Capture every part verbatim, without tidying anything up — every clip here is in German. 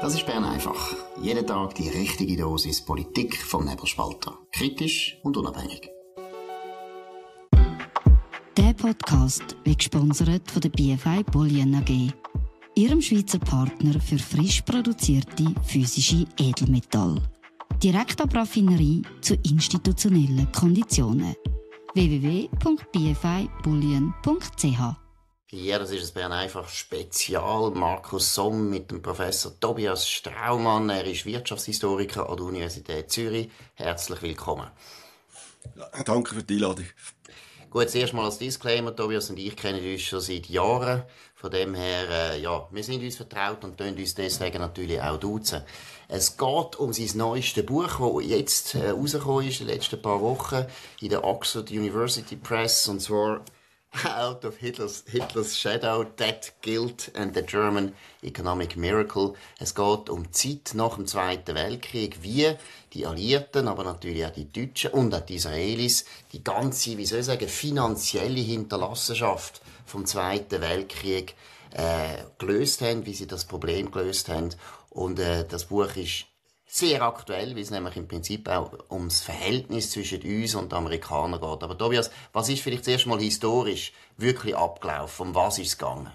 Das ist Bern einfach. Jeden Tag die richtige Dosis Politik vom Nebelspalter. Kritisch und unabhängig. Der Podcast wird gesponsert von der B F I Bullion A G, ihrem Schweizer Partner für frisch produzierte physische Edelmetalle. Direkt ab Raffinerie zu institutionellen Konditionen. w w w punkt b f i bullion punkt c h. Ja, das ist ein Bern einfach Spezial. Markus Somm mit dem Professor Tobias Straumann. Er ist Wirtschaftshistoriker an der Universität Zürich. Herzlich willkommen. Ja, danke für die Einladung. Gut, zuerst mal als Disclaimer, Tobias und ich kennen uns schon seit Jahren. Von dem her, äh, ja, wir sind uns vertraut und tun uns deswegen natürlich auch duzen. Es geht um sein neuestes Buch, das jetzt äh, rausgekommen ist, in den letzten paar Wochen, in der Oxford University Press, und zwar Out of Hitler's, Hitler's Shadow, Debt, Guilt and the German Economic Miracle. Es geht um die Zeit nach dem Zweiten Weltkrieg, wie die Alliierten, aber natürlich auch die Deutschen und auch die Israelis die ganze, wie soll ich sagen, finanzielle Hinterlassenschaft vom Zweiten Weltkrieg äh, gelöst haben, wie sie das Problem gelöst haben. Und äh, das Buch ist sehr aktuell, weil es nämlich im Prinzip auch ums Verhältnis zwischen uns und den Amerikanern geht. Aber Tobias, was ist vielleicht zuerst mal historisch wirklich abgelaufen? Um was ist es gegangen?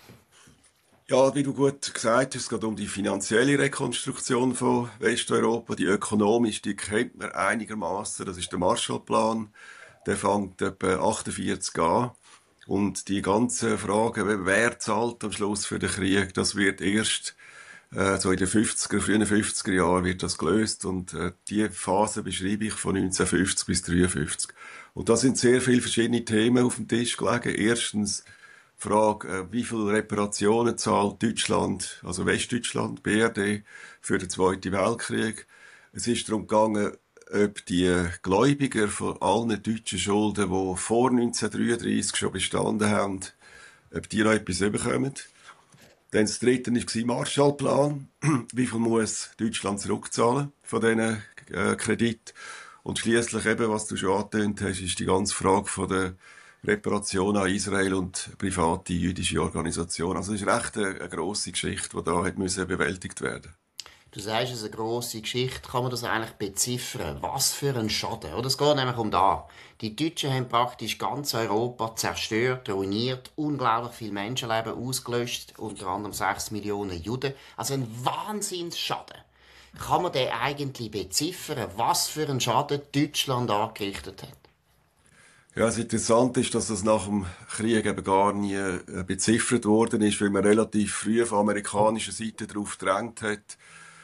Ja, wie du gut gesagt hast, es geht um die finanzielle Rekonstruktion von Westeuropa. Die ökonomisch, die kennt man einigermaßen. Das ist der Marshallplan. Der fängt etwa achtundvierzig an. Und die ganzen Fragen, wer zahlt am Schluss für den Krieg, das wird erst so in den fünfziger, frühen fünfziger Jahren wird das gelöst, und äh, die Phase beschreibe ich von neunzehnhundertfünfzig bis neunzehnhundertdreiundfünfzig. Und da sind sehr viele verschiedene Themen auf dem Tisch gelegen. Erstens die Frage, äh, wie viel Reparationen zahlt Deutschland, also Westdeutschland, B R D, für den Zweiten Weltkrieg. Es ist darum gegangen, ob die Gläubiger von allen deutschen Schulden, die vor neunzehnhundertdreiunddreißig schon bestanden haben, ob die noch etwas bekommen. Dann das dritte war Marshallplan. Wie viel muss Deutschland zurückzahlen von diesen äh, Krediten? Und schliesslich eben, was du schon angetönt hast, ist die ganze Frage von der Reparation an Israel und private jüdische Organisationen. Also es ist recht eine, eine grosse Geschichte, die da hat müssen bewältigt werden. Du sagst, es ist eine grosse Geschichte. Kann man das eigentlich beziffern? Was für ein Schaden? Oder es geht nämlich um da. Die Deutschen haben praktisch ganz Europa zerstört, ruiniert, unglaublich viele Menschenleben ausgelöscht, unter anderem sechs Millionen Juden. Also ein Wahnsinnsschaden. Kann man den eigentlich beziffern, was für einen Schaden Deutschland angerichtet hat? Ja, das Interessante ist, dass das nach dem Krieg eben gar nie äh, beziffert worden ist, weil man relativ früh von amerikanischer Seite darauf gedrängt hat,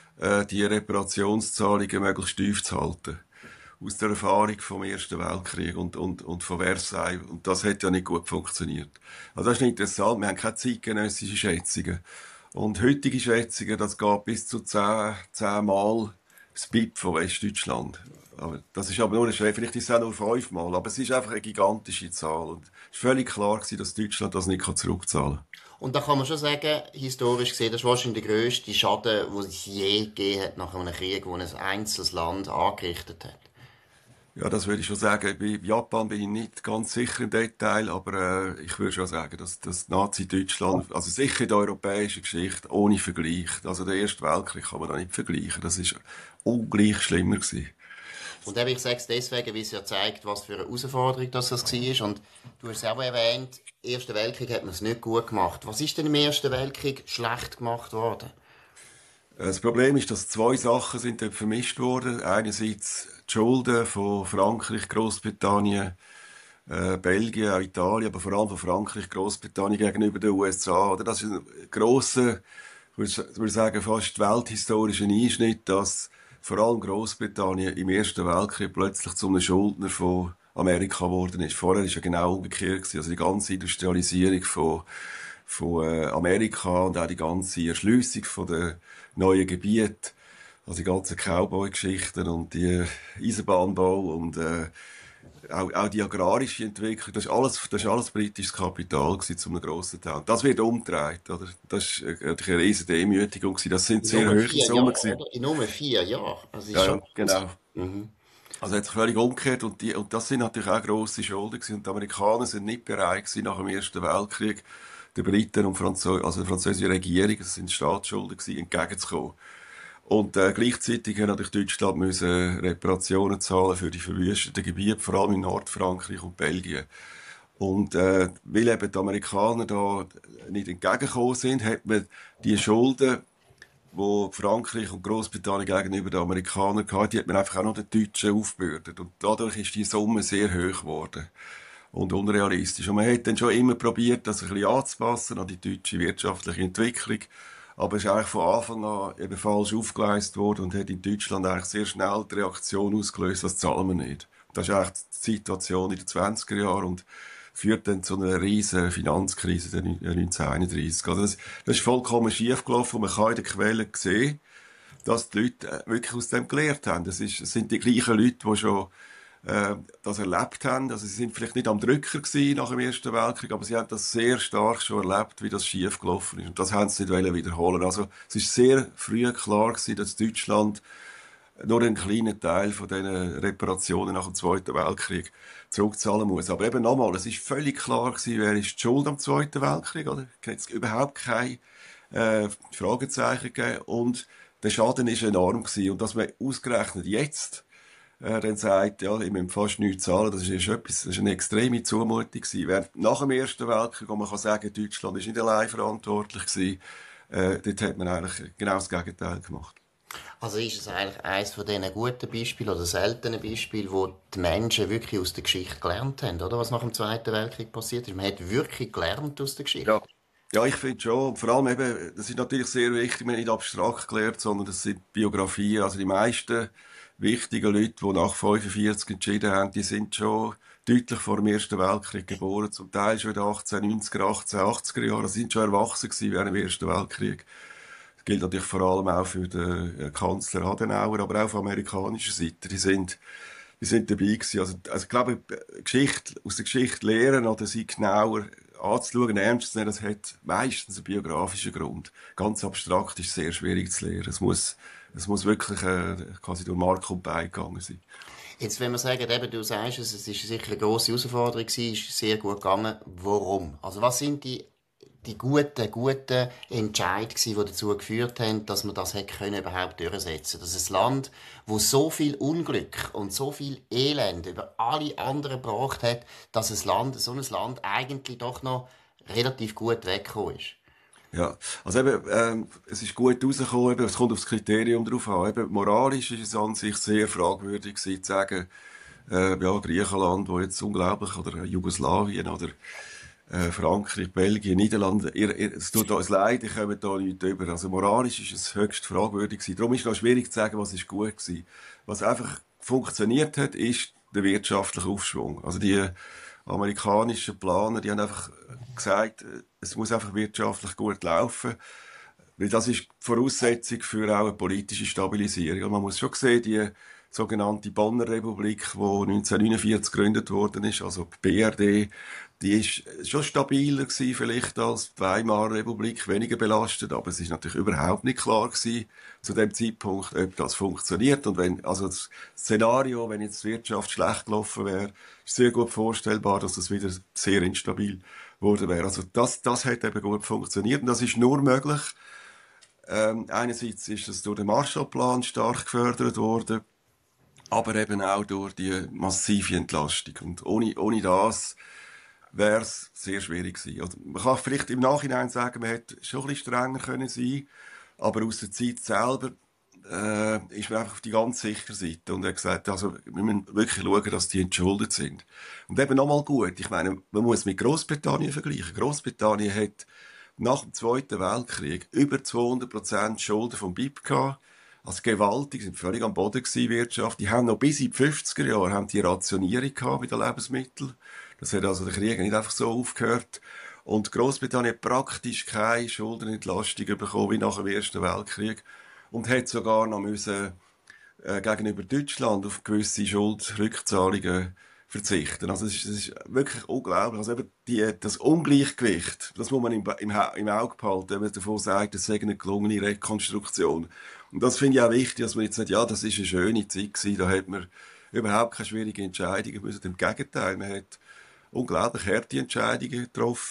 die Reparationszahlungen möglichst tief zu halten. Aus der Erfahrung vom Ersten Weltkrieg und, und, und von Versailles. Und das hat ja nicht gut funktioniert. Also das ist interessant. Wir haben keine zeitgenössischen Schätzungen. Und heutige Schätzungen, das geht bis zu zehn, zehn Mal das B I P von Westdeutschland. Aber das ist aber nur eine Schätzung. Vielleicht ist es auch nur fünf Mal. Aber es ist einfach eine gigantische Zahl. Und es war völlig klar gewesen, dass Deutschland das nicht zurückzahlen kann. Und da kann man schon sagen, historisch gesehen, das ist wahrscheinlich der grösste Schaden, den es je gegeben hat nach einem Krieg, den ein einzelnes Land angerichtet hat. Ja, das würde ich schon sagen. Bei Japan bin ich nicht ganz sicher im Detail, aber äh, ich würde schon sagen, dass das Nazi-Deutschland, also sicher in der europäischen Geschichte, ohne Vergleich, also der Erste Weltkrieg kann man da nicht vergleichen. Das ist ungleich schlimmer gewesen. Und eben, ich sage es deswegen, weil es ja zeigt, was für eine Herausforderung das war. Und du hast es auch erwähnt, im Ersten Weltkrieg hat man es nicht gut gemacht. Was ist denn im Ersten Weltkrieg schlecht gemacht worden? Das Problem ist, dass zwei Sachen sind dort vermischt wurden. Einerseits die Schulden von Frankreich, Großbritannien, äh, Belgien, auch Italien, aber vor allem von Frankreich, Großbritannien gegenüber den U S A. Oder? Das ist ein grosser, ich würde sagen, fast welthistorischer Einschnitt, dass vor allem Großbritannien im Ersten Weltkrieg plötzlich zu einem Schuldner von Amerika geworden ist. Vorher war es ja genau umgekehrt gewesen. Also die ganze Industrialisierung von, von äh, Amerika und auch die ganze Erschliessung von den neuen Gebieten, also die ganzen Cowboy-Geschichten und die Eisenbahnbau und äh, auch, auch die agrarische Entwicklung, das ist alles, das ist alles britisches Kapital gewesen, zu einem grossen Teil. Das wird umgedreht, oder? Das war eine riesige Demütigung gewesen. Das sind sehr hohe Summen gewesen. In nur vier Jahren. Also ja, ja, genau. Mhm. Also hat sich völlig umgekehrt und, die, und das sind natürlich auch grosse Schulden gewesen. Und die Amerikaner sind nicht bereit gewesen, nach dem Ersten Weltkrieg den Briten und Franzö also der französischen Regierung, das sind Staatsschulden gewesen, entgegenzukommen. Und äh, gleichzeitig hat natürlich Deutschland müssen Reparationen zahlen für die verwüsteten Gebiete, vor allem in Nordfrankreich und Belgien. Und äh, weil eben die Amerikaner da nicht entgegengekommen sind, hat man die Schulden, die Frankreich und Großbritannien gegenüber den Amerikanern hatten, die hat man einfach auch noch den Deutschen aufgebürdet. Und dadurch ist die Summe sehr hoch geworden und unrealistisch. Und man hat dann schon immer probiert, das ein bisschen anzupassen an die deutsche wirtschaftliche Entwicklung. Aber es ist eigentlich von Anfang an eben falsch aufgeleistet worden und hat in Deutschland eigentlich sehr schnell die Reaktion ausgelöst, das zahlen wir nicht. Das ist eigentlich die Situation in den zwanziger Jahren und führt dann zu einer riesen Finanzkrise der neunzehnhunderteinunddreissig. Also das, das ist vollkommen schief gelaufen und man kann in den Quellen sehen, dass die Leute wirklich aus dem gelernt haben. Das, ist, das sind die gleichen Leute, die schon äh, das erlebt haben. Also sie sind vielleicht nicht am Drücker gewesen nach dem Ersten Weltkrieg, aber sie haben das sehr stark schon erlebt, wie das schief gelaufen ist. Und das haben sie nicht wiederholen. Also es ist sehr früh klar gewesen, dass Deutschland nur einen kleinen Teil von diesen Reparationen nach dem Zweiten Weltkrieg zurückzahlen muss. Aber eben nochmal, es ist völlig klar gewesen, wer ist die Schuld am Zweiten Weltkrieg, oder? Es hat überhaupt keine äh, Fragezeichen gegeben und der Schaden ist enorm gewesen. Und dass man ausgerechnet jetzt äh, dann sagt, ja, ich muss fast nichts zahlen, das ist etwas, das ist eine extreme Zumutung gewesen. Während nach dem Ersten Weltkrieg, wo man kann sagen, Deutschland ist nicht allein verantwortlich gewesen, äh, dort hat man eigentlich genau das Gegenteil gemacht. Also ist es eigentlich eines von diesen guten Beispielen oder seltenen Beispielen, wo die Menschen wirklich aus der Geschichte gelernt haben, oder? Was nach dem Zweiten Weltkrieg passiert ist. Man hat wirklich gelernt aus der Geschichte. Ja, ja ich finde schon. Vor allem eben, das ist natürlich sehr wichtig, man hat nicht abstrakt gelernt, sondern das sind Biografien. Also die meisten wichtigen Leute, die nach fünfundvierzig entschieden haben, die sind schon deutlich vor dem Ersten Weltkrieg geboren. Zum Teil schon in den achtzehnhundertneunziger, achtzehnhundertachtziger Jahren. Sie sind schon erwachsen gewesen während dem Ersten Weltkrieg. Das gilt natürlich vor allem auch für den Kanzler Adenauer, aber auch auf amerikanischer Seite. Die sind, die sind dabei gewesen. Also, also ich glaube, Geschichte, aus der Geschichte lernen oder sie genauer anzuschauen, ernst zu nehmen, das hat meistens einen biografischen Grund. Ganz abstrakt ist sehr schwierig zu lernen. Es muss, es muss wirklich äh, quasi durch Mark und Bein gegangen sein. Jetzt, wenn wir sagen, eben, du sagst es, es ist sicher eine grosse Herausforderung gewesen, ist sehr gut gegangen. Warum? Also was sind die die guten, guten Entscheidungen, die dazu geführt haben, dass man das können überhaupt durchsetzen. Dass ein Land, wo so viel Unglück und so viel Elend über alle anderen gebracht hat, dass ein Land, so ein Land eigentlich doch noch relativ gut weggekommen ist. Ja, also eben, ähm, es ist gut rausgekommen, eben, es kommt aufs Kriterium drauf an. Eben, moralisch ist es an sich sehr fragwürdig gewesen, zu sagen, äh, ja, Griechenland, wo jetzt unglaublich, oder Jugoslawien, oder Äh, Frankreich, Belgien, Niederlande, ihr, ihr, es tut uns leid, ich komme da nicht über. Also moralisch ist es höchst fragwürdig gewesen. Darum ist es noch schwierig zu sagen, was ist gut gewesen. Was einfach funktioniert hat, ist der wirtschaftliche Aufschwung. Also die amerikanischen Planer, die haben einfach gesagt, es muss einfach wirtschaftlich gut laufen. Weil das ist die Voraussetzung für auch eine politische Stabilisierung. Und man muss schon sehen, die sogenannte Bonner Republik, die neunzehnhundertneunundvierzig gegründet worden ist, also die B R D, die ist schon stabiler gewesen, vielleicht als die Weimarer Republik, weniger belastet, aber es ist natürlich überhaupt nicht klar gewesen, zu dem Zeitpunkt, ob das funktioniert. Und wenn, also das Szenario, wenn jetzt die Wirtschaft schlecht gelaufen wäre, ist sehr gut vorstellbar, dass das wieder sehr instabil geworden wäre. Also das, das hat eben gut funktioniert und das ist nur möglich. Ähm, einerseits ist das durch den Marshallplan stark gefördert worden, aber eben auch durch die massive Entlastung. Und ohne, ohne das wäre es sehr schwierig gewesen. Also man kann vielleicht im Nachhinein sagen, man hätte schon ein bisschen strenger können sein, aber aus der Zeit selber äh, ist man einfach auf die ganz sichere Seite und hat gesagt, also wir müssen wirklich schauen, dass die entschuldet sind. Und eben nochmal gut, ich meine, man muss mit Großbritannien vergleichen. Großbritannien hat nach dem Zweiten Weltkrieg über zweihundert Prozent Schulden vom B I P gehabt. Also gewaltig, sind völlig am Boden gewesen, Wirtschaft. Die haben noch bis in die fünfziger Jahre haben die Rationierung gehabt bei den Lebensmitteln. Das hat also der Krieg nicht einfach so aufgehört. Und Großbritannien hat praktisch keine Schuldenentlastung bekommen wie nach dem Ersten Weltkrieg. Und hat sogar noch müssen, äh, gegenüber Deutschland auf gewisse Schuldrückzahlungen verzichten. Also es ist, es ist wirklich unglaublich. Also eben die, das Ungleichgewicht, das muss man im, im, im Auge behalten, wenn man davon sagt, es sei eine gelungene Rekonstruktion. Und das finde ich auch wichtig, dass man jetzt sagt, ja, das ist eine schöne Zeit gewesen, da hat man überhaupt keine schwierigen Entscheidungen müssen. Im Gegenteil, man hat unglaublich harte Entscheidungen getroffen.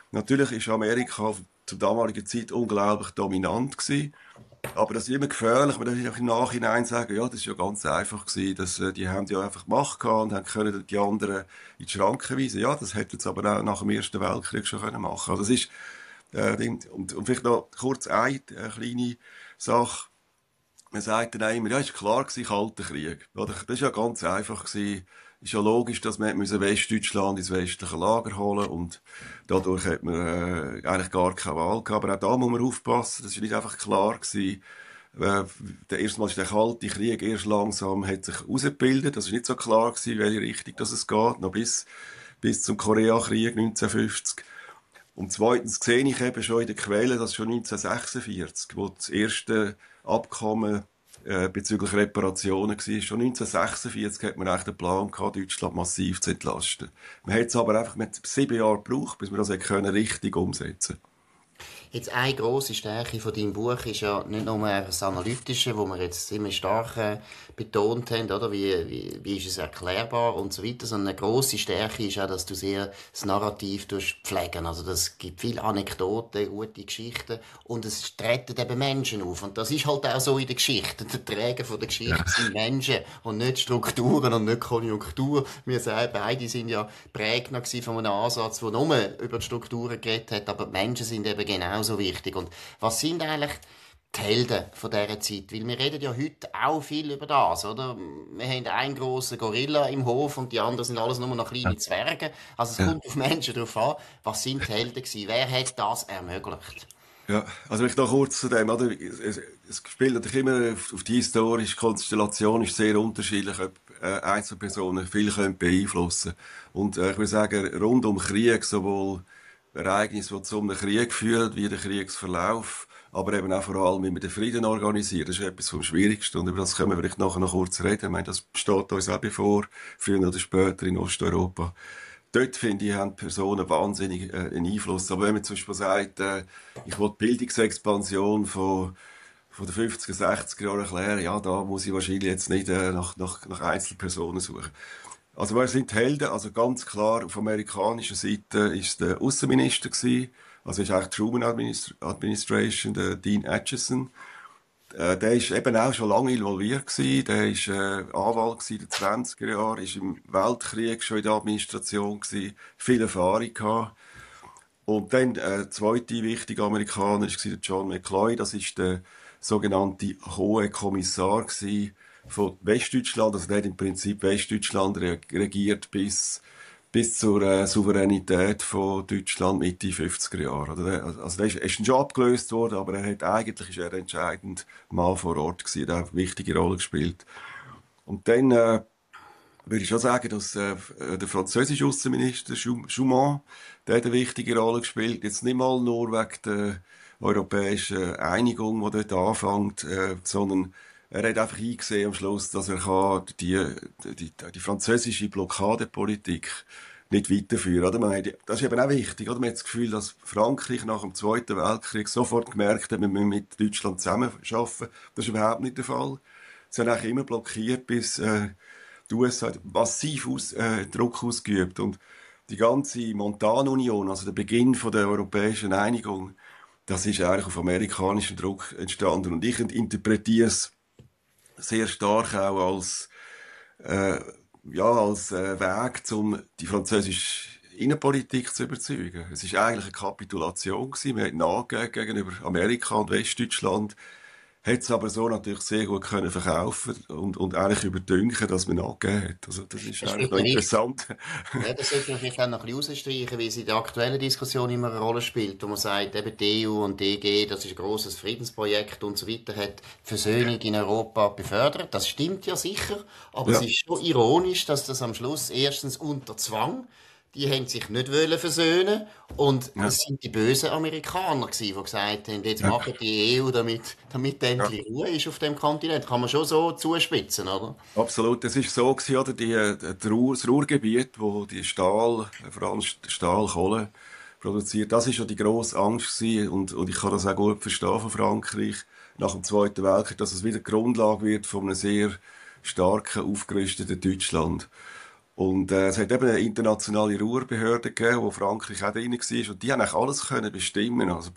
Natürlich war Amerika zur damaligen Zeit unglaublich dominant gewesen. Aber das ist immer gefährlich. Man darf im Nachhinein sagen, ja, das ist ja ganz einfach gewesen. Das, äh, die haben ja einfach Macht gehabt und haben können die anderen in die Schranken weisen. Ja, das hätten sie aber auch nach dem Ersten Weltkrieg schon können machen. Also das ist, äh, und, und vielleicht noch kurz eine äh, kleine Sache. Man sagt dann auch immer, ja, ist klar gewesen, Kalter Krieg. Oder? Das ist ja ganz einfach gewesen. Ist ja logisch, dass man Westdeutschland ins westliche Lager holen und dadurch hat man äh, eigentlich gar keine Wahl gehabt. Aber auch da muss man aufpassen, das ist nicht einfach klar gewesen. Äh, der erste Mal ist der Kalte Krieg erst langsam hat sich herausgebildet. Das ist nicht so klar gewesen, in welche Richtung das es geht, noch bis, bis zum Koreakrieg neunzehnhundertfünfzig. Und zweitens sehe ich eben schon in den Quellen, dass schon neunzehnhundertsechsundvierzig, wo das erste Abkommen äh, bezüglich Reparationen war. Schon neunzehnhundertsechsundvierzig hat man eigentlich den Plan gehabt, Deutschland massiv zu entlasten. Man hat es aber einfach mit sieben Jahren gebraucht, bis man das können, richtig umsetzen konnte. Jetzt eine grosse Stärke von deinem Buch ist ja nicht nur das Analytische, wo wir jetzt ziemlich stark äh, betont haben, oder? Wie, wie, wie ist es erklärbar und so weiter, sondern eine grosse Stärke ist auch, dass du sehr das Narrativ pflegen. Also das gibt viele Anekdoten, gute Geschichten und es treten eben Menschen auf. Und das ist halt auch so in der Geschichte. Der Träger von der Geschichte ja. sind Menschen und nicht Strukturen und nicht Konjunktur. Wir sagen, beide sind ja Prägner von einem Ansatz, der nur über die Strukturen geredet hat, aber die Menschen sind eben genau so wichtig. Und was sind eigentlich die Helden von dieser Zeit? Weil wir reden ja heute auch viel über das, oder? Wir haben einen grossen Gorilla im Hof und die anderen sind alles nur noch kleine Zwerge. Also es ja. kommt auf Menschen darauf an, was sind die Helden gewesen? Wer hat das ermöglicht? Ja, also ich noch kurz zu dem, oder? Es, es spielt natürlich immer auf, auf die historische Konstellation, ist sehr unterschiedlich, ob äh, Einzelpersonen viel können beeinflussen. Und äh, ich würde sagen, rund um Krieg, sowohl Ereignisse, die zu einem Krieg führen, wie der Kriegsverlauf, aber eben auch vor allem, wie man den Frieden organisiert. Das ist etwas vom Schwierigsten und über das können wir vielleicht nachher noch kurz reden. Ich meine, das steht uns auch bevor, früher oder später in Osteuropa. Dort, finde ich, haben Personen wahnsinnig äh, einen Einfluss. Aber wenn man zum Beispiel sagt, äh, ich will die Bildungsexpansion von, von den fünfziger, sechziger Jahren erklären, ja, da muss ich wahrscheinlich jetzt nicht äh, nach, nach, nach Einzelpersonen suchen. Also, wer sind die Helden? Also, ganz klar, auf amerikanischer Seite ist der Außenminister gewesen. Also, ist eigentlich die Truman Administration, der Dean Acheson. Äh, der ist eben auch schon lange involviert gewesen. Der ist, äh, Anwalt gewesen in den zwanziger Jahren, ist im Weltkrieg schon in der Administration gewesen, viel Erfahrung gehabt. Und dann, äh, zweite wichtige Amerikaner ist der John McCloy. Das ist der sogenannte Hohe Kommissar gewesen von Westdeutschland, also der hat im Prinzip Westdeutschland regiert bis, bis zur äh, Souveränität von Deutschland Mitte fünfziger Jahre. Also der, also der ist, ist schon abgelöst worden, aber er hat, eigentlich ist er entscheidend mal vor Ort gewesen, der hat eine wichtige Rolle gespielt. Und dann äh, würde ich schon sagen, dass äh, der französische Außenminister Schumann, der hat eine wichtige Rolle gespielt, jetzt nicht mal nur wegen der europäischen Einigung, die dort anfängt, äh, sondern er hat einfach eingesehen am Schluss, dass er kann die, die, die französische Blockadepolitik nicht weiterführen kann. Man hat, das ist eben auch wichtig. Oder? Man hat das Gefühl, dass Frankreich nach dem Zweiten Weltkrieg sofort gemerkt hat, wir müssen mit Deutschland zusammenarbeiten. Das ist überhaupt nicht der Fall. Sie haben eigentlich immer blockiert, bis äh, die U S A massiv aus, äh, Druck ausgeübt. Und die ganze Montanunion, also der Beginn von der europäischen Einigung, das ist eigentlich auf amerikanischem Druck entstanden. Und ich interpretiere es sehr stark auch als, äh, ja, als äh, Weg, um die französische Innenpolitik zu überzeugen. Es ist eigentlich eine Kapitulation gewesen. Wir haben nachgegeben gegenüber Amerika und Westdeutschland. Hat es aber so natürlich sehr gut können verkaufen und, und eigentlich überdünken, dass man nachgegeben hat. Also das ist das eigentlich noch interessant. Ja, das sollte man vielleicht auch noch ein bisschen rausstreichen, weil es in der aktuellen Diskussion immer eine Rolle spielt, wo man sagt, eben die E U und die E G, das ist ein grosses Friedensprojekt und so weiter, hat die Versöhnung in Europa befördert. Das stimmt ja sicher, aber ja. Es ist schon ironisch, dass das am Schluss erstens unter Zwang, die haben sich nicht wollen versöhnen und ja. Es sind die bösen Amerikaner gewesen, die gesagt haben, jetzt ja. machen die E U, damit, damit endlich ja. Ruhe ist auf dem Kontinent. Kann man schon so zuspitzen, oder? Absolut. Es ist so gewesen, oder? Die, die Ruhr, das Ruhrgebiet, wo die Stahl, vor allem Stahlkohle produziert, das ist ja die grosse Angst gewesen. Und, und ich kann das auch gut verstehen von Frankreich nach dem Zweiten Weltkrieg, dass es wieder die Grundlage wird von einem sehr starken, aufgerüsteten Deutschland. Und äh, es hat eben eine internationale Ruhrbehörde gegeben, wo Frankreich auch drin war. Und die haben eigentlich alles können bestimmen, also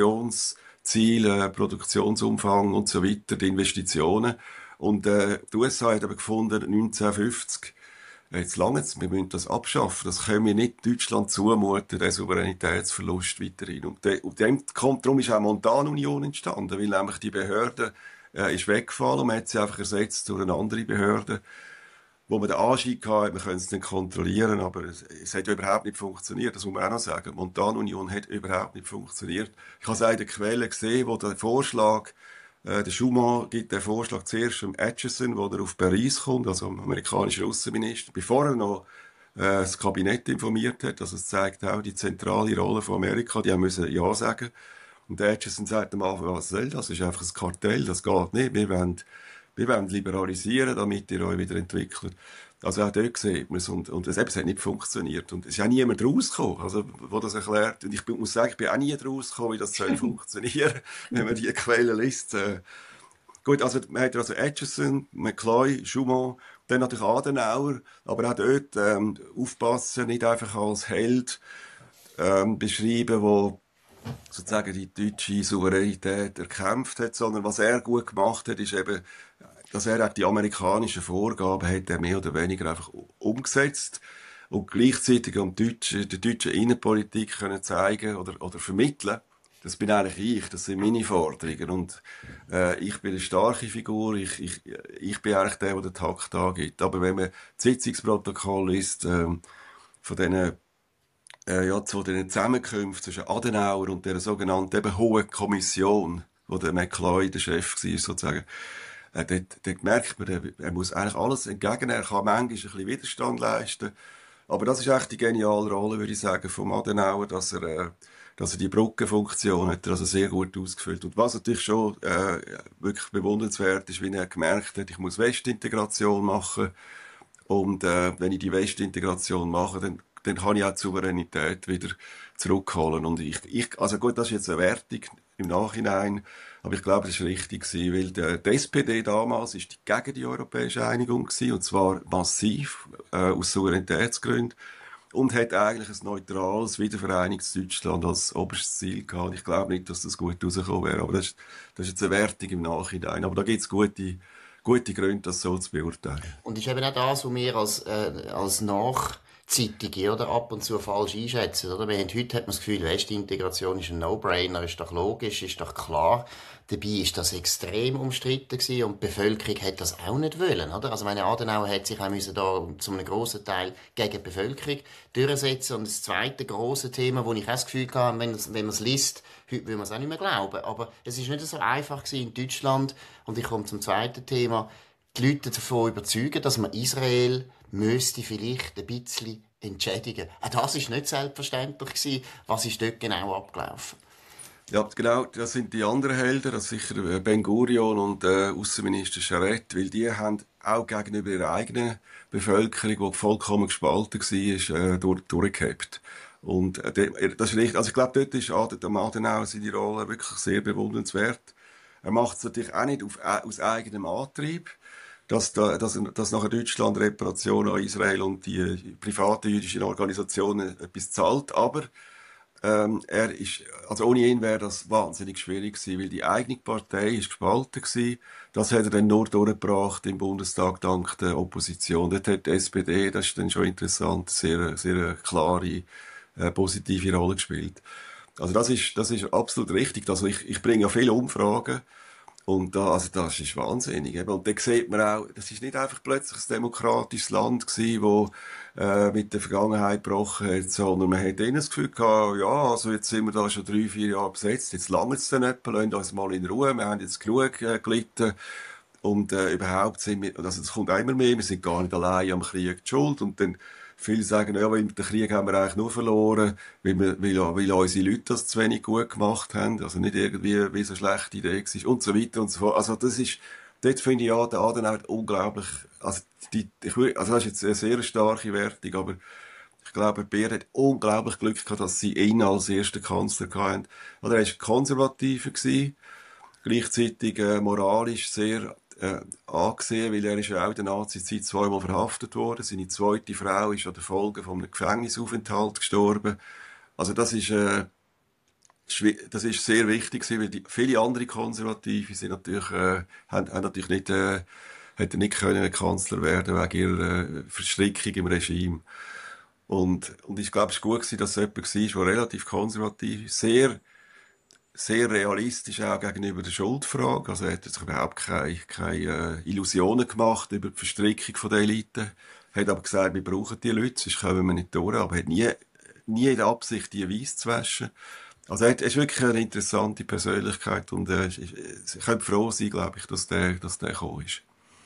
Produktionsziele, Produktionsumfang und so weiter, die Investitionen. Und äh, die U S A hat aber gefunden, neunzehnhundertfünfzig, jetzt lange jetzt, wir müssen das abschaffen. Das können wir nicht Deutschland zumuten, den Souveränitätsverlust weiterhin. Und, de, und dem kommt, darum ist auch Montanunion entstanden, weil nämlich die Behörde äh, ist weggefallen und man hat sie einfach ersetzt durch eine andere Behörde, wo man den Anschein hatte, man könnte es dann kontrollieren, aber es, es hat überhaupt nicht funktioniert, das muss man auch noch sagen. Die Montanunion hat überhaupt nicht funktioniert. Ich habe es auch in der Quelle gesehen, wo der Vorschlag, äh, der Schumann gibt den Vorschlag zuerst dem Acheson, wo er auf Paris kommt, also dem amerikanischen Außenminister, bevor er noch äh, das Kabinett informiert hat. Also es zeigt auch die zentrale Rolle von Amerika, die haben müssen Ja sagen. Und der Acheson sagt am Anfang, was soll das? Das ist einfach ein Kartell, das geht nicht. Wir wollen Wir wollen liberalisieren, damit ihr euch wieder entwickelt. Also auch dort sieht man es. Und, und es, eben, es hat nicht funktioniert. Und es ist auch niemand rausgekommen, also, der das erklärt. Und ich muss sagen, ich bin auch nie rausgekommen, wie das soll funktionieren, wenn man die Quellen liest. Äh, gut, also man hat also Acheson, McCloy, Schumann, dann natürlich Adenauer, aber auch dort ähm, aufpassen, nicht einfach als Held ähm, beschreiben, wo sozusagen die deutsche Souveränität erkämpft hat, sondern was er gut gemacht hat, ist eben, dass er auch die amerikanischen Vorgaben hat er mehr oder weniger einfach umgesetzt und gleichzeitig am deutschen, der deutschen Innenpolitik können zeigen oder, oder vermitteln. Das bin eigentlich ich, das sind meine Forderungen und äh, ich bin eine starke Figur, ich, ich, ich bin eigentlich der, der den Takt angibt. Aber wenn man das Sitzungsprotokoll liest, ähm, von diesen Äh, ja, zu den Zusammenkünften zwischen Adenauer und der sogenannten eben Hohen Kommission, wo der McCloy der Chef war, sozusagen, äh, dort, dort merkt man, er, er muss eigentlich alles entgegen, er kann manchmal ein bisschen Widerstand leisten, aber das ist echt die geniale Rolle, würde ich sagen, vom Adenauer, dass er, äh, dass er die Brückenfunktion hat, also sehr gut ausgefüllt. Und was natürlich schon äh, wirklich bewundernswert ist, wie er gemerkt hat, ich muss Westintegration machen und äh, wenn ich die Westintegration mache, dann dann kann ich auch die Souveränität wieder zurückholen. Und ich, ich, also gut, das ist jetzt eine Wertung im Nachhinein, aber ich glaube, das war richtig gewesen, weil der, die S P D damals ist die gegen die europäische Einigung gewesen, und zwar massiv, äh, aus Souveränitätsgründen, und hat eigentlich ein neutrales, wiedervereinigtes Deutschland als oberstes Ziel gehabt. Ich glaube nicht, dass das gut rausgekommen wäre, aber das ist, das ist jetzt eine Wertung im Nachhinein. Aber da gibt es gute, gute Gründe, das so zu beurteilen. Und ist eben auch das, was wir als, äh, als nach Zeitige, oder, ab und zu falsch einschätzen, oder? Wir haben, heute hat man das Gefühl, Westintegration ist ein No-Brainer, ist doch logisch, ist doch klar. Dabei ist das extrem umstritten gewesen und die Bevölkerung hat das auch nicht wollen, oder? Also meine Adenauer hat sich auch müssen da zu einem grossen Teil gegen die Bevölkerung durchsetzen. Und das zweite grosse Thema, wo ich auch das Gefühl hatte, wenn, wenn man es liest, heute will man es auch nicht mehr glauben. Aber es ist nicht so einfach gewesen in Deutschland. Und ich komme zum zweiten Thema. Die Leute davon überzeugen, dass man Israel müsste vielleicht ein bisschen entschädigen. Auch das war nicht selbstverständlich gewesen. Was ist dort genau abgelaufen? Ja, genau, das sind die anderen Helden, das ist sicher Ben Gurion und äh, Außenminister Charette, weil die haben auch gegenüber ihrer eigenen Bevölkerung, die vollkommen gespalten war, äh, durch, durchgehabt. Und äh, das ist richtig, also ich glaube, dort ist Adenauer seine Rolle wirklich sehr bewundernswert. Er macht es natürlich auch nicht auf, aus eigenem Antrieb, dass, da, dass, dass nachher Deutschland Reparationen an Israel und die privaten jüdischen Organisationen etwas zahlt, aber ähm, er ist, also ohne ihn wäre das wahnsinnig schwierig gewesen, weil die eigene Partei ist gespalten gewesen. Das hat er dann nur durchgebracht im Bundestag dank der Opposition. Dort hat die S P D, das ist dann schon interessant, sehr, sehr klare, äh, positive Rolle gespielt. Also das ist, das ist absolut richtig. Also ich, ich bringe ja viele Umfragen. Und da, also das ist wahnsinnig. Eben. Und da sieht man auch, das ist nicht einfach plötzlich ein demokratisches Land gewesen, wo äh, mit der Vergangenheit gebrochen hat, sondern man hat ihnen das Gefühl gehabt, ja, also jetzt sind wir da schon drei, vier Jahre besetzt, jetzt langt es dann etwa, lassen uns mal in Ruhe, wir haben jetzt genug äh, gelitten. Und äh, überhaupt sind wir, also das kommt immer mehr, wir sind gar nicht allein am Krieg die Schuld. Und dann viele sagen, ja, weil den Krieg haben wir eigentlich nur verloren, weil, wir, weil, weil unsere Leute das zu wenig gut gemacht haben, also nicht irgendwie, wie so eine schlechte Idee war und so weiter und so fort. Also das ist, dort finde ich ja, der Adenauer unglaublich, also, die, ich, also das ist jetzt eine sehr starke Wertung, aber ich glaube, Beer hat unglaublich Glück gehabt, dass sie ihn als ersten Kanzler hatten. Oder er war Konservativer gewesen, gleichzeitig äh, moralisch sehr äh, angesehen, weil er ist ja auch in der Nazizeit zweimal verhaftet worden. Seine zweite Frau ist an der Folge von einem Gefängnisaufenthalt gestorben. Also das ist, äh, das ist sehr wichtig gewesen, weil die, viele andere Konservative sind natürlich, äh, haben, haben natürlich nicht, äh, hätten nicht können Kanzler werden wegen ihrer äh, Verstrickung im Regime. Und, und ich glaube, es war gut gewesen, dass es jemand war, der relativ konservativ ist, sehr, sehr realistisch auch gegenüber der Schuldfrage. Also er hat sich überhaupt keine, keine äh, Illusionen gemacht über die Verstrickung der Elite. Er hat aber gesagt, wir brauchen die Leute, sonst kommen wir nicht durch. Aber er hat nie, nie in der Absicht, die weiss zu waschen. Also er ist wirklich eine interessante Persönlichkeit und äh, ich, ich könnte froh sein, glaube ich, dass der, dass der gekommen ist.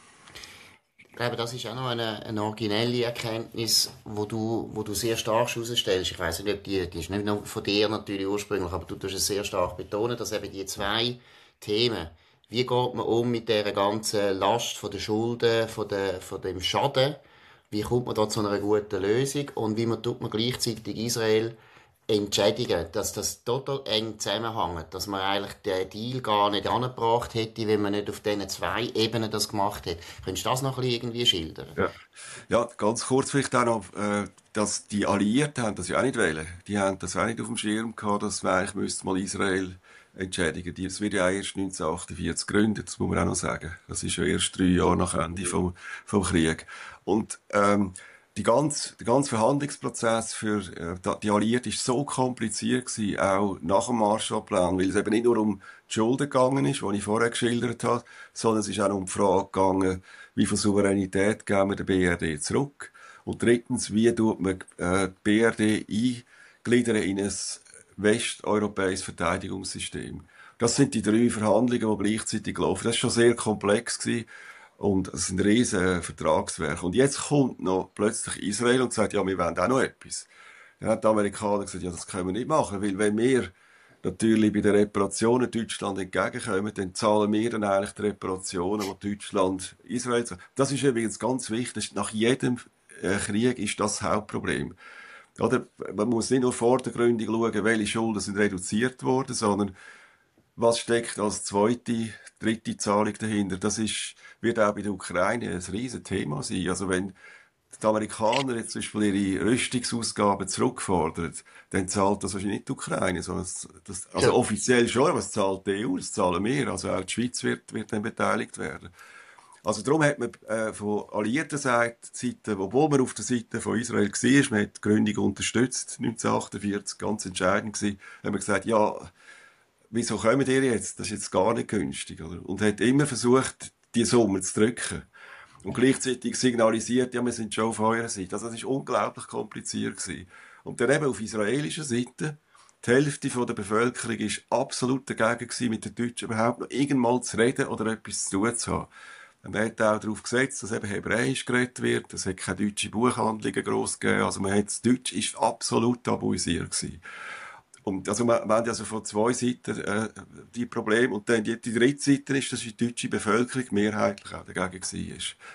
Ich glaube, das ist auch noch eine, eine originelle Erkenntnis, wo du, wo du sehr stark herausstellst. Ich weiss nicht, ob die, die ist nicht nur von dir natürlich ursprünglich, aber du tust es sehr stark betonen, dass eben die zwei Themen, wie geht man um mit der ganzen Last von der Schulden, von, der, von dem Schaden, wie kommt man da zu einer guten Lösung und wie man, tut man gleichzeitig Israel entschädigen, dass das total eng zusammenhängt, dass man eigentlich den Deal gar nicht angebracht hätte, wenn man nicht auf diesen zwei Ebenen das gemacht hätte. Könntest du das noch ein bisschen irgendwie schildern? Ja, ja, ganz kurz vielleicht auch noch, äh, dass die Alliierten haben das ja auch nicht wählen. Die haben das auch nicht auf dem Schirm gehabt, dass man eigentlich müsste mal Israel entschädigen. Das wird ja auch erst neunzehnhundertachtundvierzig gegründet, das muss man auch noch sagen. Das ist ja erst drei Jahre nach Ende vom, vom Krieg. Und, ähm, Die ganze, der ganze Verhandlungsprozess für äh, die Alliierten war so kompliziert gewesen, auch nach dem Marshallplan, weil es eben nicht nur um die Schulden gegangen ist, die ich vorher geschildert habe, sondern es ist auch um die Frage gegangen, wie viel Souveränität geben wir der B R D zurück und drittens, wie tut man äh, die B R D eingliedern in ein westeuropäisches Verteidigungssystem. Das sind die drei Verhandlungen, die gleichzeitig laufen. Das war schon sehr komplex gewesen. Und es ist ein riesen Vertragswerk. Und jetzt kommt noch plötzlich Israel und sagt, ja, wir wollen auch noch etwas. Dann haben die Amerikaner gesagt, ja, das können wir nicht machen, weil wenn wir natürlich bei den Reparationen Deutschland entgegenkommen, dann zahlen wir dann eigentlich die Reparationen, die Deutschland Israel zahlt. Das ist übrigens ganz wichtig. Nach jedem Krieg ist das das Hauptproblem. Oder? Man muss nicht nur vordergründig schauen, welche Schulden sind reduziert worden, sondern was steckt als zweite, dritte Zahlung dahinter? Das ist, wird auch bei der Ukraine ein riesen Thema sein. Also wenn die Amerikaner jetzt zum Beispiel ihre Rüstungsausgaben zurückfordern, dann zahlt das wahrscheinlich nicht die Ukraine, sondern das, also ja. Offiziell schon, aber es zahlt die E U, das zahlen wir. Also auch die Schweiz wird, wird dann beteiligt werden. Also darum hat man äh, von alliierter Seite, obwohl man auf der Seite von Israel war, man hat die Gründung unterstützt, neunzehnhundertachtundvierzig, ganz entscheidend gewesen, hat man gesagt, ja, wieso kommen ihr jetzt? Das ist jetzt gar nicht günstig, oder? Und hat immer versucht, die Summe zu drücken. Und gleichzeitig signalisiert, ja, wir sind schon auf eurer Seite. Also das war unglaublich kompliziert gewesen. Und dann eben auf israelischer Seite, die Hälfte der Bevölkerung war absolut dagegen gewesen, mit den Deutschen überhaupt noch irgendwann zu reden oder etwas zu tun zu haben. Und man hat auch darauf gesetzt, dass eben Hebräisch geredet wird. Es hat keine deutsche Buchhandlungen gross gegeben. Also man hat, das Deutsch ist absolut tabuisiert gewesen. Und also wir, wir haben also von zwei Seiten äh, die Probleme. Und dann die, die dritte Seite ist, dass die deutsche Bevölkerung mehrheitlich auch dagegen war.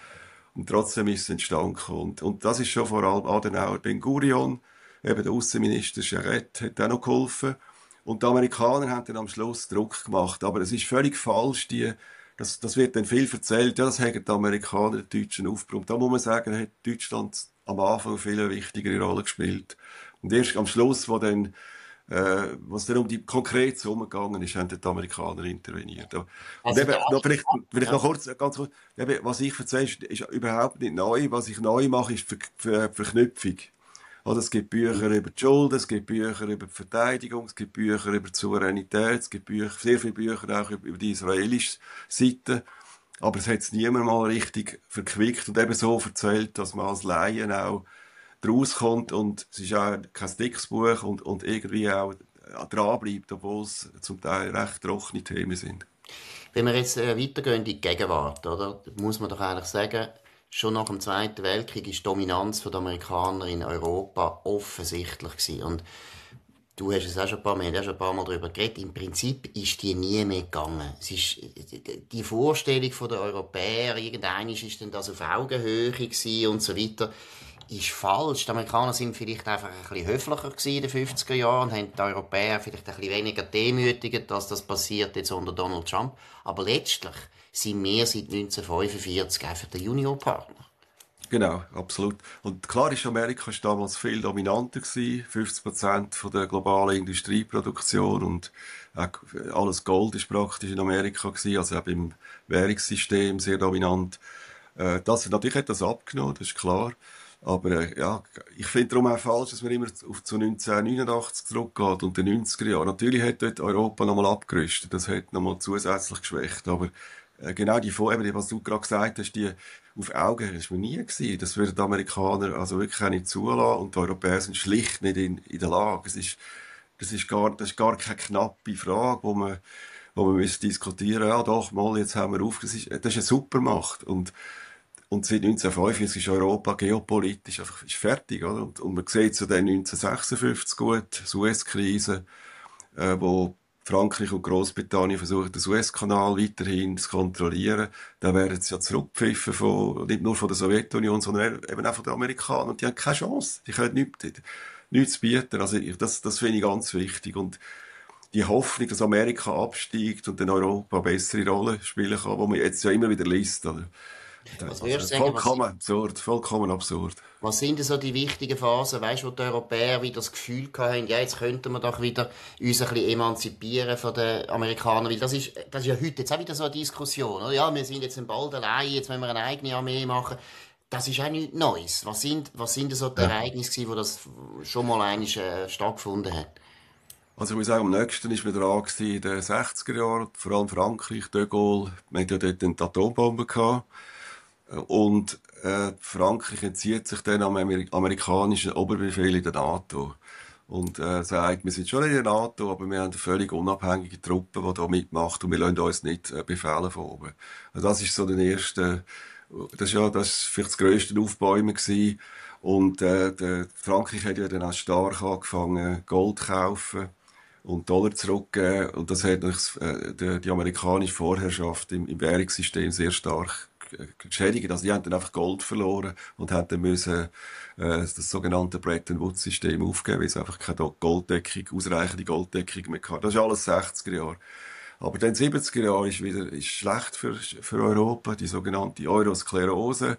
Und trotzdem ist es entstanden. Und, und das ist schon vor allem Adenauer, Ben-Gurion, eben der Außenminister Charette hat auch noch geholfen. Und die Amerikaner haben dann am Schluss Druck gemacht. Aber es ist völlig falsch, die, das, das wird dann viel erzählt, ja, das haben die Amerikaner den Deutschen aufgebrummt. Da muss man sagen, hat Deutschland am Anfang eine viel wichtigere Rolle gespielt. Und erst am Schluss, wo dann Äh, was dann um die konkrete Summe gegangen ist, haben die Amerikaner interveniert. Und also eben, noch vielleicht, vielleicht ja. noch kurz, ganz kurz, eben, was ich erzähle, ist, ist überhaupt nicht neu. Was ich neu mache, ist die Ver Ver Verknüpfung. Also, es gibt Bücher über die Schulden, es gibt Bücher über die Verteidigung, es gibt Bücher über die Souveränität, es gibt Bücher, sehr viele Bücher auch über, über die israelische Seite. Aber es hat es niemand mal richtig verquickt und eben so erzählt, dass man als Laien auch rauskommt und es ist auch kein dickes Buch und, und irgendwie auch dranbleibt, obwohl es zum Teil recht trockene Themen sind. Wenn wir jetzt äh, weitergehen in die Gegenwart, oder, muss man doch eigentlich sagen, schon nach dem Zweiten Weltkrieg ist die Dominanz der Amerikaner in Europa offensichtlich gewesen. Und du hast es auch schon ein paar, wir haben auch schon ein paar Mal darüber geredet, im Prinzip ist die nie mehr gegangen. Es ist, die Vorstellung der Europäer, irgendwann ist dann das auf Augenhöhe gewesen und so weiter. ist falsch. Die Amerikaner sind vielleicht einfach ein bisschen höflicher gewesen in den fünfziger Jahren und haben die Europäer vielleicht ein bisschen weniger demütigt, dass das passiert jetzt unter Donald Trump. Aber letztlich sind wir seit neunzehnhundertfünfundvierzig einfach der Juniorpartner. Genau, absolut. Und klar ist, Amerika ist damals viel dominanter gewesen, fünfzig Prozent von der globalen Industrieproduktion und auch alles Gold ist praktisch in Amerika gewesen, also auch im Währungssystem sehr dominant. Äh, das, natürlich hat das abgenommen, das ist klar. Aber äh, ja, ich finde darum auch falsch, dass man immer auf zu neunzehnhundertneunundachtzig zurückgeht und den neunziger Jahren. Natürlich hat dort Europa nochmal abgerüstet, das hat nochmal zusätzlich geschwächt, aber äh, genau die Vorhaben, was du gerade gesagt hast, die auf Augenhöhe, das war nie gewesen. Das würden die Amerikaner also wirklich auch nicht zulassen und die Europäer sind schlicht nicht in, in der Lage. Es ist, das ist gar, das ist gar keine knappe Frage, wo man, wo man müsste diskutieren, ja doch, mal, jetzt haben wir auf, das ist, das ist eine Supermacht und Und seit neunzehnhundertfünfundvierzig ist Europa geopolitisch einfach ist fertig, oder? Und, und man sieht es ja dann neunzehnhundertsechsundfünfzig gut, Suezkrise, äh, wo Frankreich und Großbritannien versuchen, den Suezkanal weiterhin zu kontrollieren. Da werden sie ja zurückgepfiffen von, nicht nur von der Sowjetunion, sondern eben auch von den Amerikanern. Und die haben keine Chance. Die können nichts, nichts bieten. Also, ich, das, das finde ich ganz wichtig. Und die Hoffnung, dass Amerika absteigt und in Europa eine bessere Rolle spielen kann, wo man jetzt ja immer wieder liest, oder? Was Also, würdest du sagen, vollkommen was, absurd, vollkommen absurd. was sind denn so die wichtigen Phasen, weißt du, wo die Europäer wieder das Gefühl hatten, ja, jetzt könnten wir doch wieder uns ein bisschen emanzipieren von den Amerikanern, weil das ist, das ist ja heute jetzt auch wieder so eine Diskussion, oder? Ja, wir sind jetzt bald allein, jetzt müssen wir eine eigene Armee machen. Das ist auch nichts Neues. Was sind, was sind denn so die Ja. Ereignisse gewesen, wo das schon mal einmal äh, stattgefunden hat? Also ich muss sagen, am nächsten war man dran gewesen in den sechziger Jahren, vor allem Frankreich, de Gaulle, wir hatten ja dort die Atombombe gehabt. Und äh, Frankreich entzieht sich dann am Amer amerikanischen Oberbefehl in der NATO. Und äh, sagt, wir sind schon in der NATO, aber wir haben eine völlig unabhängige Truppe, die da mitmacht und wir lassen uns nicht äh, befehlen von oben. Also das ist so der erste, das ist ja das ist vielleicht das grösste Aufbäumen gewesen. Und äh, der, Frankreich hat ja dann auch stark angefangen, Gold zu kaufen und Dollar zurückgeben. Und das hat äh, die, die amerikanische Vorherrschaft im, im Währungssystem sehr stark geschädigt. Also die haben dann einfach Gold verloren und haben dann müssen, äh, das sogenannte Bretton Woods-System aufgeben, weil es einfach keine Golddeckung, ausreichende Golddeckung mehr hatte. Das ist alles sechziger Jahre. Aber dann siebziger Jahre ist wieder ist schlecht für, für Europa, die sogenannte Eurosklerose.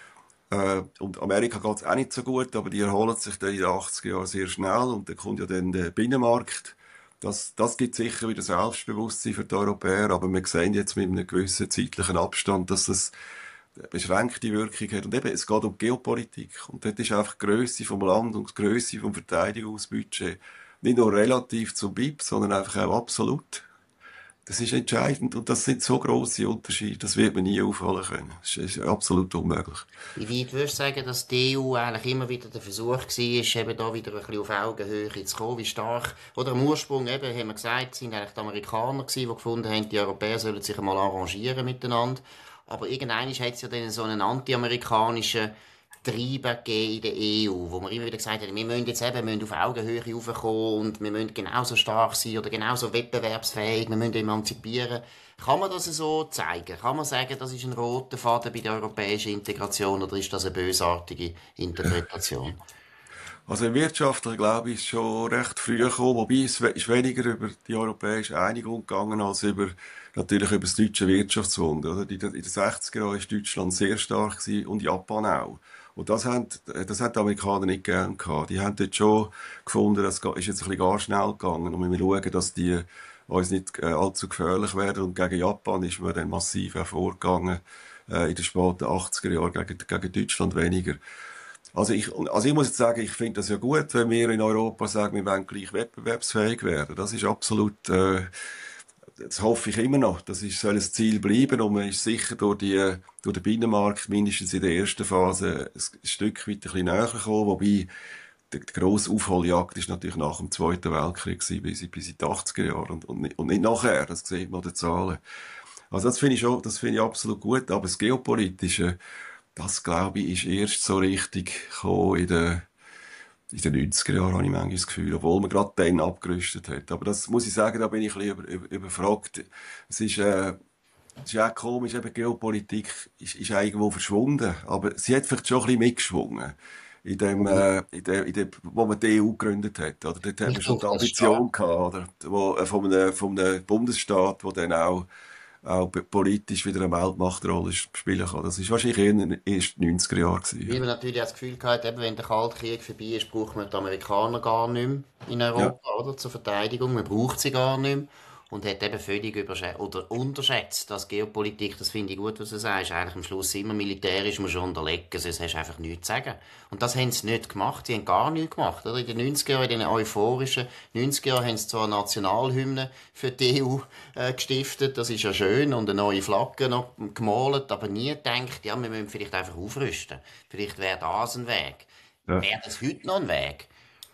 Äh, und Amerika geht es auch nicht so gut, aber die erholen sich dann in den achtziger Jahren sehr schnell und dann kommt ja dann der Binnenmarkt. Das, das gibt sicher wieder Selbstbewusstsein für die Europäer, aber wir sehen jetzt mit einem gewissen zeitlichen Abstand, dass das eine beschränkte Wirkung hat. Und eben, es geht um Geopolitik. Und dort ist einfach die Grösse vom Land und die Grösse vom Verteidigungsbudget nicht nur relativ zum B I P, sondern einfach auch absolut. Das ist entscheidend und das sind so grosse Unterschiede, das wird man nie aufholen können. Das ist absolut unmöglich. Wie weit würdest du sagen, dass die E U eigentlich immer wieder der Versuch war, eben da wieder ein bisschen auf Augenhöhe zu kommen? Wie stark, oder am Ursprung eben, haben wir gesagt, sind eigentlich die Amerikaner gewesen, die gefunden haben, die Europäer sollen sich einmal arrangieren miteinander. Aber irgendwann hat es ja dann so einen anti-amerikanischen Treiber gegeben in der E U, wo man immer wieder gesagt hat, wir müssen jetzt eben wir müssen auf Augenhöhe raufkommen und wir müssen genauso stark sein oder genauso wettbewerbsfähig, wir müssen emanzipieren. Kann man das so zeigen? Kann man sagen, das ist ein roter Faden bei der europäischen Integration oder ist das eine bösartige Interpretation? Also im Wirtschaftlichen, glaube ich, ist schon recht früh gekommen, wobei es ist weniger über die europäische Einigung gegangen als über, natürlich über das deutsche Wirtschaftswunder. Oder? In den sechziger Jahren war Deutschland sehr stark gewesen und Japan auch. Und das haben, das haben die Amerikaner nicht gern gehabt. Die haben dort schon gefunden, das ist jetzt ein bisschen gar schnell gegangen. Und wir müssen schauen, dass die uns nicht äh, allzu gefährlich werden. Und gegen Japan ist man dann massiv hervorgegangen, äh, in den späten achtziger Jahren, gegen, gegen Deutschland weniger. Also ich, also ich muss jetzt sagen, ich finde das ja gut, wenn wir in Europa sagen, wir wollen gleich wettbewerbsfähig werden. Das ist absolut, äh, das hoffe ich immer noch. Das ist, soll ein Ziel bleiben und man ist sicher durch, die, durch den Binnenmarkt mindestens in der ersten Phase ein Stück weit ein bisschen näher gekommen, wobei die, die grosse Aufholjagd ist natürlich nach dem Zweiten Weltkrieg gewesen, bis, bis in die achtziger Jahre und, und, nicht, und nicht nachher, das sieht man an den Zahlen. Also das finde ich schon, das finde ich absolut gut, aber das Geopolitische, das, glaube ich, ist erst so richtig gekommen in den, in den neunziger Jahren, habe ich manchmal das Gefühl, obwohl man gerade dann abgerüstet hat. Aber das muss ich sagen, da bin ich ein bisschen über, über, überfragt. Es ist, äh, es ist auch komisch, eben Geopolitik ist, ist irgendwo verschwunden, aber sie hat vielleicht schon ein bisschen mitgeschwungen. in dem, äh, in dem, in dem, wo man die E U gegründet hat. Oder? Dort haben wir Ich schon finde die das stark. Ambition gehabt, oder? Wo, äh, von einem, von einem Bundesstaat, der dann auch, auch politisch wieder eine Weltmachtrolle spielen kann. Das war wahrscheinlich eher in den ersten neunziger Jahren gewesen, Weil ja. man natürlich auch das Gefühl hatte, eben, wenn der Kalte Krieg vorbei ist, braucht man die Amerikaner gar nicht mehr in Ja, Europa, oder? Zur Verteidigung. Man braucht sie gar nicht mehr. Und hat eben völlig überschätzt, oder unterschätzt, dass Geopolitik, das finde ich gut, was du sagst, eigentlich am Schluss immer militärisch muss schon unterlegen, sonst hast du einfach nichts zu sagen. Und das haben sie nicht gemacht, sie haben gar nichts gemacht, oder? In den neunziger Jahren, in den euphorischen neunziger Jahren haben sie zwar Nationalhymne für die E U äh, gestiftet, das ist ja schön, und eine neue Flagge noch gemalt, aber nie gedacht, ja, wir müssen vielleicht einfach aufrüsten. Vielleicht wäre das ein Weg. ja. Wäre das heute noch ein Weg?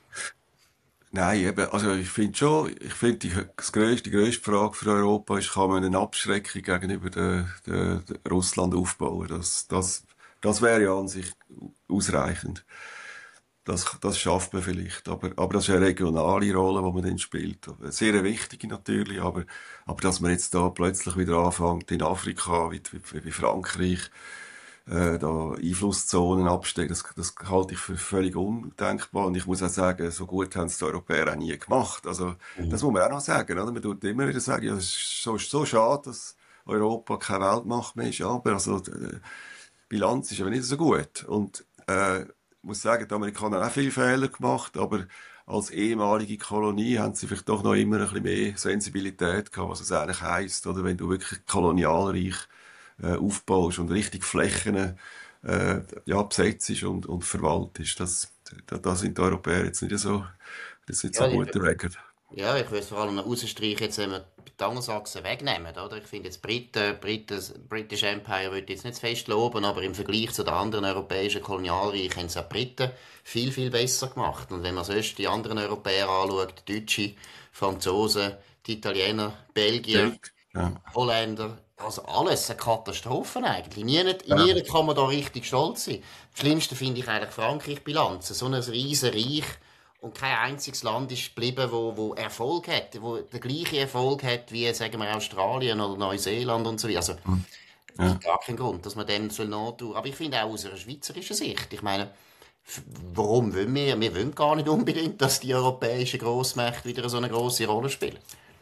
Nein, eben, also ich finde schon, ich finde, die, das grösste, die grösste Frage für Europa ist, kann man eine Abschreckung gegenüber der, der, der Russland aufbauen? Das, das, das wäre ja an sich ausreichend. Das, das schafft man vielleicht, aber, aber das ist eine regionale Rolle, die man dann spielt. Eine sehr wichtige natürlich, aber, aber dass man jetzt da plötzlich wieder anfängt, in Afrika, wie, wie, wie Frankreich, äh, da Einflusszonen abstecken, das, das halte ich für völlig undenkbar. Und ich muss auch sagen, so gut haben es die Europäer auch nie gemacht. Also, das muss man auch noch sagen, oder? Man tut immer wieder sagen, ja, es ist so, so schade, dass Europa keine Weltmacht mehr ist, aber also, die Bilanz ist aber nicht so gut. Und, äh, ich muss sagen, die Amerikaner haben auch viele Fehler gemacht, aber als ehemalige Kolonie haben sie vielleicht doch noch immer ein bisschen mehr Sensibilität gehabt, was es eigentlich heisst, oder? Wenn du wirklich Kolonialreich äh, aufbaust und richtig Flächen äh, ja, besetzt und, und verwaltest. Das, da, da sind die Europäer jetzt nicht so, das ist nicht so Ja, ein ich, guter Record. Ja, ich würde vor allem noch rausstreichen, jetzt, wenn wir die Angelsachsen wegnehmen, oder? Ich finde jetzt Briten, Briten, British Empire würde ich jetzt nicht zu fest loben, aber im Vergleich zu den anderen europäischen Kolonialreichen haben es ja die Briten viel, viel besser gemacht. Und wenn man sonst die anderen Europäer anschaut, die Deutschen, Franzosen, die Italiener, Belgier, Bild. Ja. Holländer, also alles eine Katastrophe eigentlich. Nie, in Ja. nie kann man da richtig stolz sein. Das Schlimmste finde ich eigentlich Frankreich-Bilanz. So ein riesen Reich und kein einziges Land ist geblieben, wo, wo Erfolg hat, wo den gleichen Erfolg hat wie, sagen wir, Australien oder Neuseeland und so weiter. Also, es Ja. gibt gar keinen Grund, dass man dem soll nachtun. Aber ich finde auch aus einer schweizerischen Sicht, ich meine, f- warum wollen wir? Wir wollen gar nicht unbedingt, dass die europäischen Grossmächte wieder so eine grosse Rolle spielen.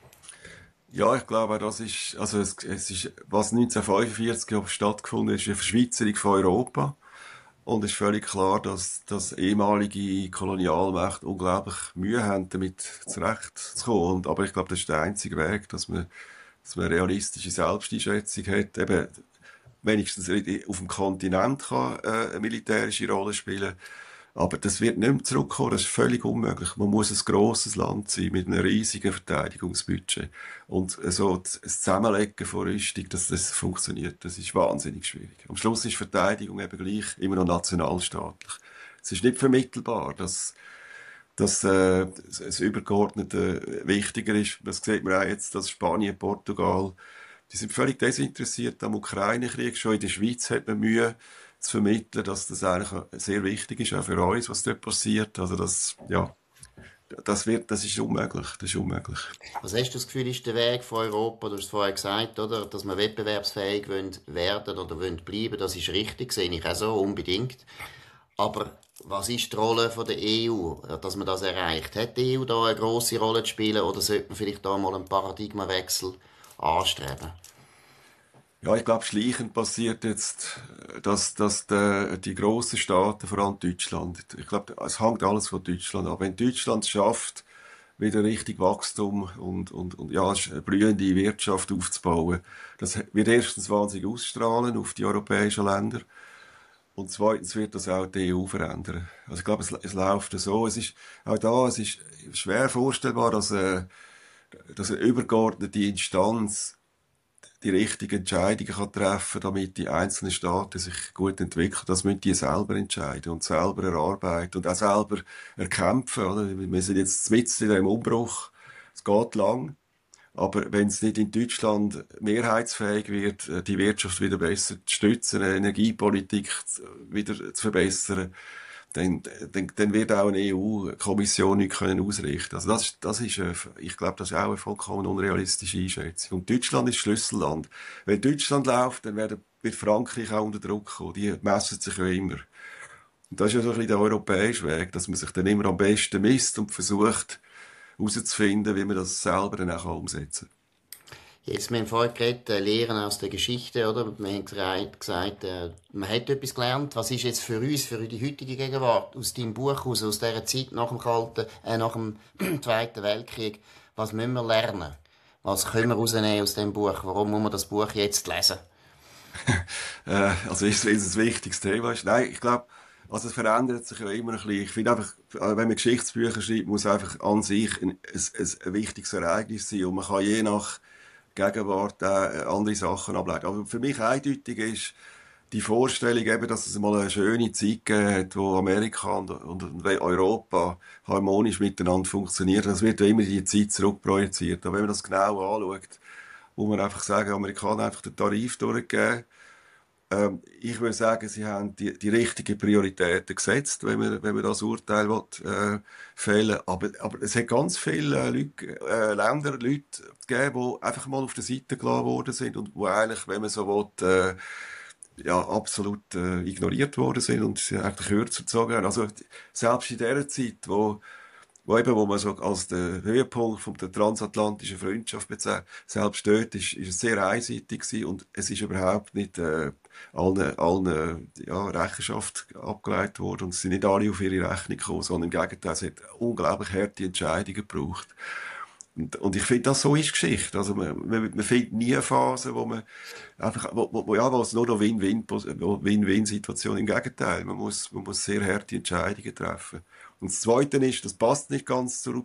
Ja, ich glaube, das ist, also es, es ist, was neunzehnhundertfünfundvierzig ja stattgefunden hat, ist eine Verschweizerung von Europa. Und es ist völlig klar, dass, dass ehemalige Kolonialmächte unglaublich Mühe haben, damit zurechtzukommen. Und, aber ich glaube, das ist der einzige Weg, dass man, dass man eine realistische Selbsteinschätzung hat. Eben, wenigstens auf dem Kontinent kann äh, eine militärische Rolle spielen. Aber das wird nicht mehr zurückkommen, das ist völlig unmöglich. Man muss ein grosses Land sein, mit einem riesigen Verteidigungsbudget. Und so das Zusammenlegen von Rüstung, dass das funktioniert, das ist wahnsinnig schwierig. Am Schluss ist Verteidigung eben gleich immer noch nationalstaatlich. Es ist nicht vermittelbar, dass, dass äh, das Übergeordnete wichtiger ist. Das sieht man auch jetzt, dass Spanien, Portugal, die sind völlig desinteressiert am Ukraine-Krieg. Schon in der Schweiz hat man Mühe zu vermitteln, dass das eigentlich sehr wichtig ist, auch für uns, was dort passiert. Also das, ja, das wird, das ist unmöglich. Das ist unmöglich. Was hast du das Gefühl, ist der Weg von Europa? Du hast es vorher gesagt, oder? Dass wir wettbewerbsfähig wollen werden oder wollen bleiben, das ist richtig, sehe ich auch so, unbedingt. Aber was ist die Rolle von der E U, dass man das erreicht? Hat die E U da eine grosse Rolle zu spielen oder sollte man vielleicht da mal einen Paradigmenwechsel anstreben? Ja, ich glaube, schleichend passiert jetzt, dass, dass die, die grossen Staaten, vor allem Deutschland, ich glaube, es hängt alles von Deutschland ab. Wenn Deutschland es schafft, wieder richtig Wachstum und, und, und ja, eine blühende Wirtschaft aufzubauen, das wird erstens wahnsinnig ausstrahlen auf die europäischen Länder. Und zweitens wird das auch die E U verändern. Also ich glaube, es, es läuft so. Es ist auch da, es ist schwer vorstellbar, dass, äh, dass eine übergeordnete Instanz die richtigen Entscheidungen kann treffen kann, damit die einzelnen Staaten sich gut entwickeln. Das müssen die selber entscheiden und selber erarbeiten und auch selber erkämpfen. Oder? Wir sind jetzt mitten in diesem Umbruch. Es geht lang. Aber wenn es nicht in Deutschland mehrheitsfähig wird, die Wirtschaft wieder besser zu stützen, eine Energiepolitik wieder zu verbessern, dann, dann, dann wird auch eine E U-Kommission nichts können ausrichten. Also das, das ist, eine, ich glaube, das ist auch eine vollkommen unrealistische Einschätzung. Und Deutschland ist Schlüsselland. Wenn Deutschland läuft, dann wird, wird Frankreich auch unter Druck kommen. Die messen sich ja immer. Und das ist ja so ein bisschen der europäische Weg, dass man sich dann immer am besten misst und versucht herauszufinden, wie man das selber dann auch umsetzen kann. Jetzt, wir haben vorhin geredet, äh, Lehren aus der Geschichte, oder? Wir haben gesagt, äh, man hat etwas gelernt. Was ist jetzt für uns, für die heutige Gegenwart, aus deinem Buch aus, aus dieser Zeit nach dem Kalten, äh, nach dem Zweiten Weltkrieg, was müssen wir lernen? Was können wir rausnehmen aus dem Buch? Warum muss man das Buch jetzt lesen? äh, also ist es ein wichtiges Thema? Nein, ich glaube, also es verändert sich ja immer ein bisschen. Ich finde einfach, wenn man Geschichtsbücher schreibt, muss einfach an sich ein, ein, ein wichtiges Ereignis sein und man kann je nach Gegenwart auch andere Sachen ableiten. Aber für mich eindeutig ist die Vorstellung eben, dass es mal eine schöne Zeit gegeben hat, wo Amerika und, und Europa harmonisch miteinander funktionieren. Das wird ja immer in die Zeit zurückprojiziert. Aber wenn man das genau anschaut, muss man einfach sagen, Amerikaner haben einfach den Tarif durchgegeben. Ähm, ich würde sagen, sie haben die, die richtigen Prioritäten gesetzt, wenn man, wenn man das Urteil will, äh, fällen. Aber, aber es hat ganz viele äh, Leute, äh, Länder, Leute gegeben, die einfach mal auf der Seite gelassen worden sind und die eigentlich, wenn man so will, äh, ja, absolut äh, ignoriert worden sind und sie eigentlich kürzer gezogen haben. Also selbst in dieser Zeit, wo Wo, eben, wo man so als den Höhepunkt von der transatlantischen Freundschaft bezeichnet, selbst dort ist, ist es sehr einseitig gewesen und es ist überhaupt nicht äh, allen, allen ja, Rechenschaft abgeleitet worden und es sind nicht alle auf ihre Rechnung gekommen, sondern im Gegenteil, es hat unglaublich harte Entscheidungen gebraucht. Und, und ich finde, das so ist Geschichte. Also man, man, man findet nie eine Phase, wo man einfach, wo, wo, ja, wo es nur noch Win-Win, Win-Win-Situation. Im Gegenteil, man muss, man muss sehr harte Entscheidungen treffen. Und das Zweite ist, das passt nicht ganz zur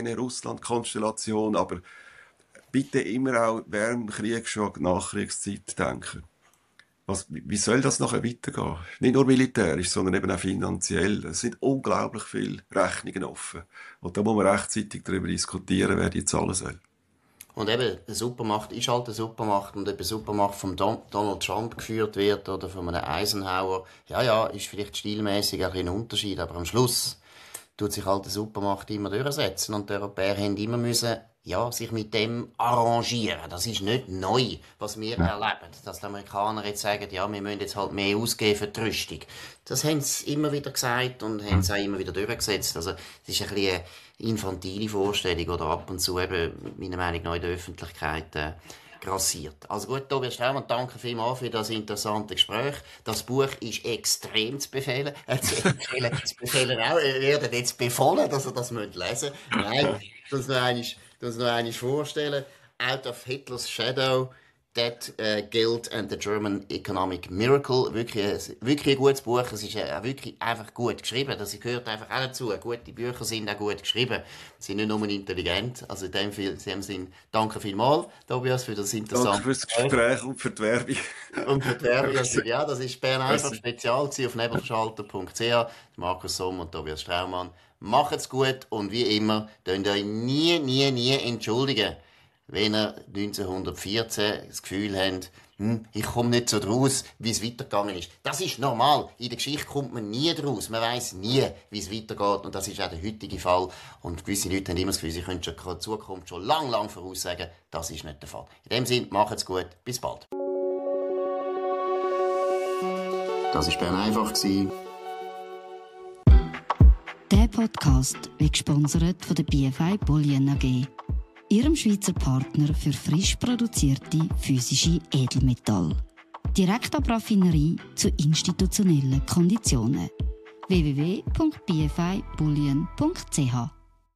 Ukraine-Russland-Konstellation, aber bitte immer auch während dem Krieg schon an die Nachkriegszeit denken. Was, wie soll das nachher weitergehen? Nicht nur militärisch, sondern eben auch finanziell. Es sind unglaublich viele Rechnungen offen. Und da muss man rechtzeitig darüber diskutieren, wer die zahlen soll. Und eben, eine Supermacht ist halt eine Supermacht und ob eine Supermacht von Donald Trump geführt wird oder von einem Eisenhower, ja, ja, ist vielleicht stilmäßig ein bisschen ein Unterschied, aber am Schluss tut sich halt die Supermacht immer durchsetzen und die Europäer haben immer müssen, ja, sich mit dem arrangieren. Das ist nicht neu, was wir ja. erleben. Dass die Amerikaner jetzt sagen, ja, wir müssen jetzt halt mehr ausgeben für die Rüstung. Das haben sie immer wieder gesagt und haben es auch immer wieder durchgesetzt. Also, das ist ein bisschen eine infantile Vorstellung oder ab und zu eben, meiner Meinung nach, in der Öffentlichkeit äh, grassiert. Also gut, Tobias Straumann, danke vielmals für das interessante Gespräch. Das Buch ist extrem zu befehlen. Äh, zu empfehlen, zu befehlen auch. Ihr werdet jetzt befohlen, dass ihr das lesen müsst. Nein, das noch einmal, das noch einmal vorstellen. Out of Hitler's Shadow, Debt, uh, Guilt and the German Economic Miracle. Wirklich, ein, wirklich ein gutes Buch. Es ist äh, wirklich einfach gut geschrieben. Das gehört einfach auch dazu. Gute Bücher sind auch gut geschrieben. Sie sind nicht nur intelligent. Also in dem, in dem Sinn, danke vielmals, Tobias, für das interessante Danke fürs Gespräch und für die Werbung. Und für die Werbung. Also, ja, das war Bern einfach spezial auf nebelverschalter punkt c h. Markus Somm und Tobias Straumann. Macht's gut und wie immer, könnt ihr euch nie, nie, nie entschuldigen, wenn ihr neunzehnhundertvierzehn das Gefühl habt, hm, ich komme nicht so draus, wie es weitergegangen ist. Das ist normal. In der Geschichte kommt man nie draus. Man weiss nie, wie es weitergeht. Und das ist auch der heutige Fall. Und gewisse Leute haben immer das Gefühl, sie können schon die Zukunft schon lang, lang voraussagen. Das ist nicht der Fall. In dem Sinne, macht's gut. Bis bald. Das war Bern einfach. Der Podcast wird gesponsert von der B F I Bollion A G, Ihrem Schweizer Partner für frisch produzierte physische Edelmetalle. Direkt ab Raffinerie zu institutionellen Konditionen. w w w punkt b f i bullion punkt c h